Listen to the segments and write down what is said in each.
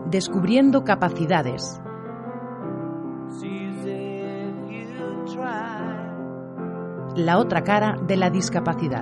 Descubriendo capacidades. La otra cara de la discapacidad.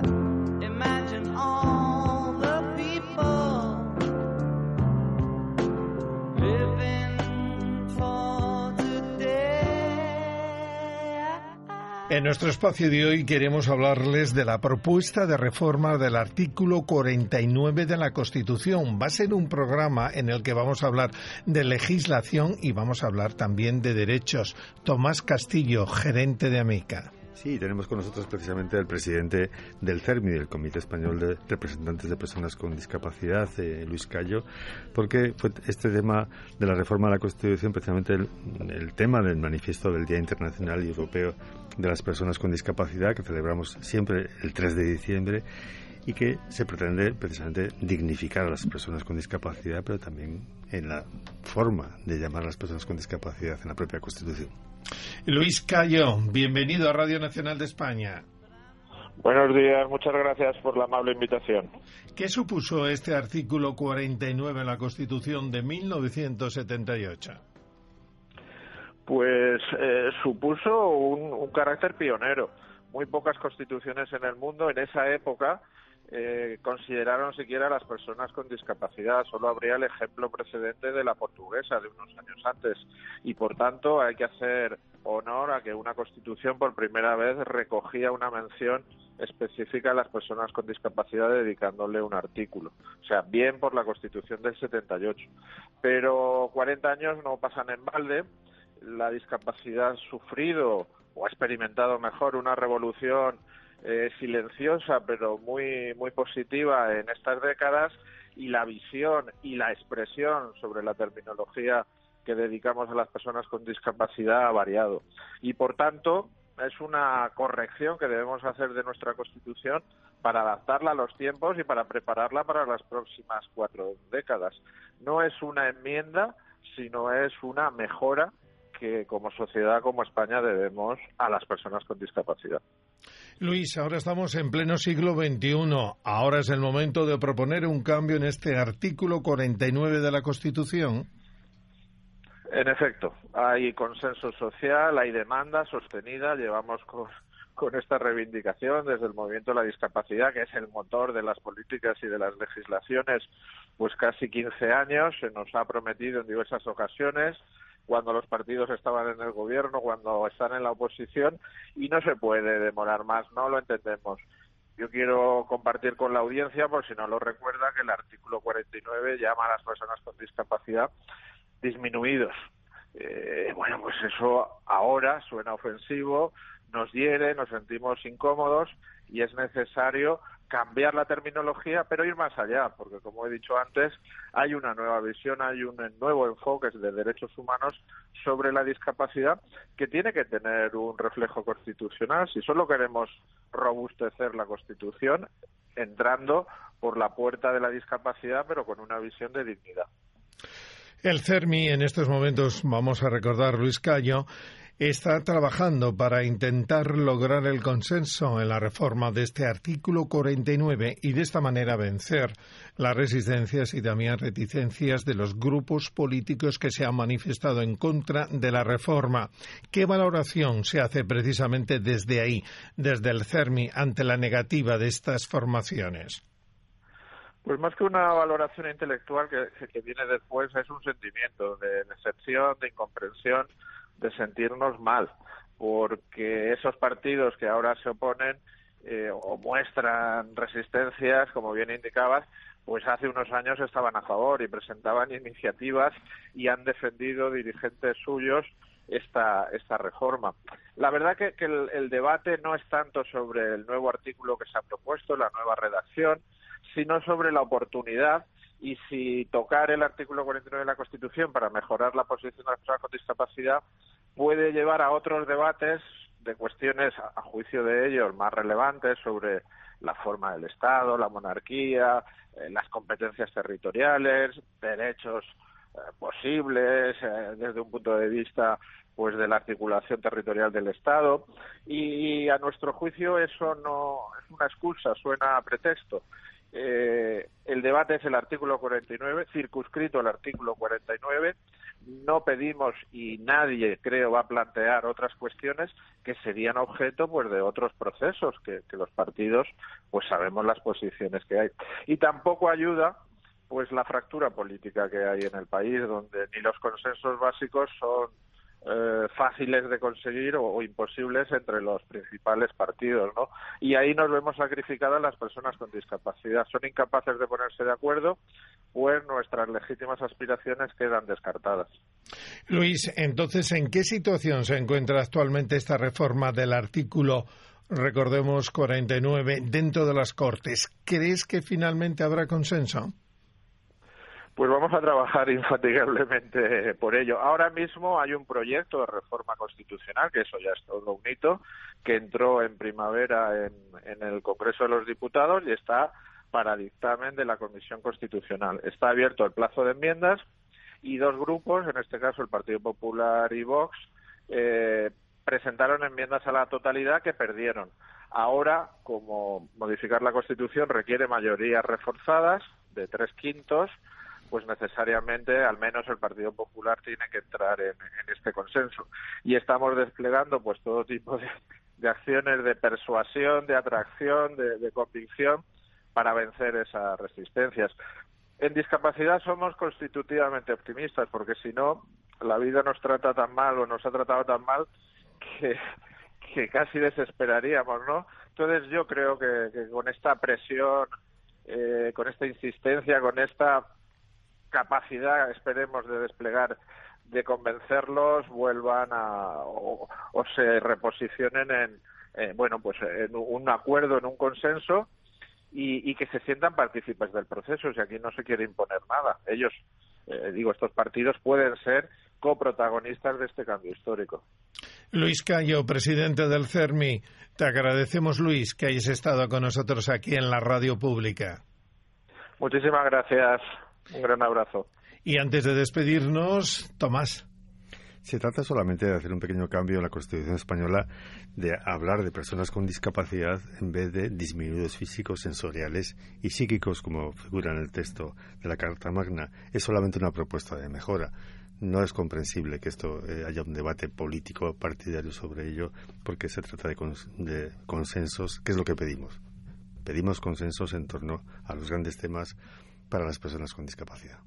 En nuestro espacio de hoy queremos hablarles de la propuesta de reforma del artículo 49 de la Constitución. Va a ser un programa en el que vamos a hablar de legislación y vamos a hablar también de derechos. Tomás Castillo, gerente de AMECA. Sí, tenemos con nosotros precisamente al presidente del CERMI, del Comité Español de Representantes de Personas con Discapacidad, Luis Cayo, porque fue este tema de la reforma de la Constitución precisamente el tema del manifiesto del Día Internacional y Europeo de las Personas con Discapacidad, que celebramos siempre el 3 de diciembre, y que se pretende precisamente dignificar a las personas con discapacidad, pero también en la forma de llamar a las personas con discapacidad en la propia Constitución. Luis Cayo, bienvenido a Radio Nacional de España. Buenos días, muchas gracias por la amable invitación. ¿Qué supuso este artículo 49 en la Constitución de 1978? Pues supuso un carácter pionero. Muy pocas constituciones en el mundo en esa época consideraron siquiera a las personas con discapacidad. Solo habría el ejemplo precedente de la portuguesa de unos años antes, y por tanto hay que hacer honor a que una constitución por primera vez recogía una mención específica a las personas con discapacidad dedicándole un artículo. O sea, bien por la Constitución del 78. Pero 40 años no pasan en balde. La discapacidad ha sufrido o ha experimentado mejor una revolución silenciosa pero muy positiva en estas décadas, y la visión y la expresión sobre la terminología que dedicamos a las personas con discapacidad ha variado, y por tanto es una corrección que debemos hacer de nuestra Constitución para adaptarla a los tiempos y para prepararla para las próximas 4 décadas. No es una enmienda, sino es una mejora que como sociedad, como España, debemos a las personas con discapacidad. Luis, ahora estamos en pleno siglo XXI. Ahora es el momento de proponer un cambio en este artículo 49 de la Constitución. En efecto, hay consenso social, hay demanda sostenida. Llevamos con esta reivindicación desde el movimiento de la discapacidad, que es el motor de las políticas y de las legislaciones, pues casi 15 años. Se nos ha prometido en diversas ocasiones, cuando los partidos estaban en el gobierno, cuando están en la oposición, y no se puede demorar más, no lo entendemos. Yo quiero compartir con la audiencia, por si no lo recuerda, que el artículo 49 llama a las personas con discapacidad disminuidos. Bueno, pues eso ahora suena ofensivo, nos hiere, nos sentimos incómodos, y es necesario cambiar la terminología, pero ir más allá, porque como he dicho antes, hay una nueva visión, hay un nuevo enfoque de derechos humanos sobre la discapacidad que tiene que tener un reflejo constitucional. Si solo queremos robustecer la Constitución, entrando por la puerta de la discapacidad, pero con una visión de dignidad. El CERMI, en estos momentos, vamos a recordar, Luis Cayo, está trabajando para intentar lograr el consenso en la reforma de este artículo 49 y de esta manera vencer las resistencias y también reticencias de los grupos políticos que se han manifestado en contra de la reforma. ¿Qué valoración se hace precisamente desde ahí, desde el CERMI, ante la negativa de estas formaciones? Pues más que una valoración intelectual que viene después, es un sentimiento de decepción, de incomprensión, de sentirnos mal, porque esos partidos que ahora se oponen o muestran resistencias, como bien indicabas, pues hace unos años estaban a favor y presentaban iniciativas y han defendido dirigentes suyos esta reforma. La verdad que el debate no es tanto sobre el nuevo artículo que se ha propuesto, la nueva redacción, sino sobre la oportunidad y si tocar el artículo 49 de la Constitución para mejorar la posición de las personas con discapacidad puede llevar a otros debates de cuestiones, a juicio de ellos, más relevantes sobre la forma del Estado, la monarquía, las competencias territoriales, derechos posibles desde un punto de vista pues de la articulación territorial del Estado, y a nuestro juicio eso no es una excusa, suena a pretexto. El debate es el artículo 49, circunscrito al artículo 49. No pedimos, y nadie, creo, va a plantear otras cuestiones que serían objeto pues de otros procesos, que los partidos pues sabemos las posiciones que hay. Y tampoco ayuda pues la fractura política que hay en el país, donde ni los consensos básicos son fáciles de conseguir o imposibles entre los principales partidos, ¿no? Y ahí nos vemos sacrificadas las personas con discapacidad. Son incapaces de ponerse de acuerdo, pues nuestras legítimas aspiraciones quedan descartadas. Luis, entonces, ¿en qué situación se encuentra actualmente esta reforma del artículo, recordemos, 49 dentro de las Cortes? ¿Crees que finalmente habrá consenso? Pues vamos a trabajar infatigablemente por ello. Ahora mismo hay un proyecto de reforma constitucional, que eso ya es todo un hito, que entró en primavera en el Congreso de los Diputados y está para dictamen de la Comisión Constitucional. Está abierto el plazo de enmiendas y dos grupos, en este caso el Partido Popular y Vox, presentaron enmiendas a la totalidad que perdieron. Ahora, como modificar la Constitución requiere mayorías reforzadas de 3/5, pues necesariamente al menos el Partido Popular tiene que entrar en este consenso. Y estamos desplegando pues todo tipo de acciones de persuasión, de atracción, de convicción para vencer esas resistencias. En discapacidad somos constitutivamente optimistas, porque si no, la vida nos trata tan mal o nos ha tratado tan mal que casi desesperaríamos, ¿no? Entonces yo creo que con esta presión, con esta insistencia, con esta capacidad, esperemos, de desplegar, de convencerlos, vuelvan o se reposicionen en un acuerdo, en un consenso, y que se sientan partícipes del proceso. Si aquí no se quiere imponer nada, ellos, estos partidos pueden ser coprotagonistas de este cambio histórico. Luis Cayo, presidente del CERMI, te agradecemos, Luis, que hayas estado con nosotros aquí en la radio pública. Muchísimas gracias. Un gran abrazo. Y antes de despedirnos, Tomás. Se trata solamente de hacer un pequeño cambio en la Constitución española, de hablar de personas con discapacidad en vez de disminuidos físicos, sensoriales y psíquicos, como figura en el texto de la Carta Magna. Es solamente una propuesta de mejora. No es comprensible que esto haya un debate político partidario sobre ello, porque se trata de consensos. ¿Qué es lo que pedimos? Pedimos consensos en torno a los grandes temas para las personas con discapacidad.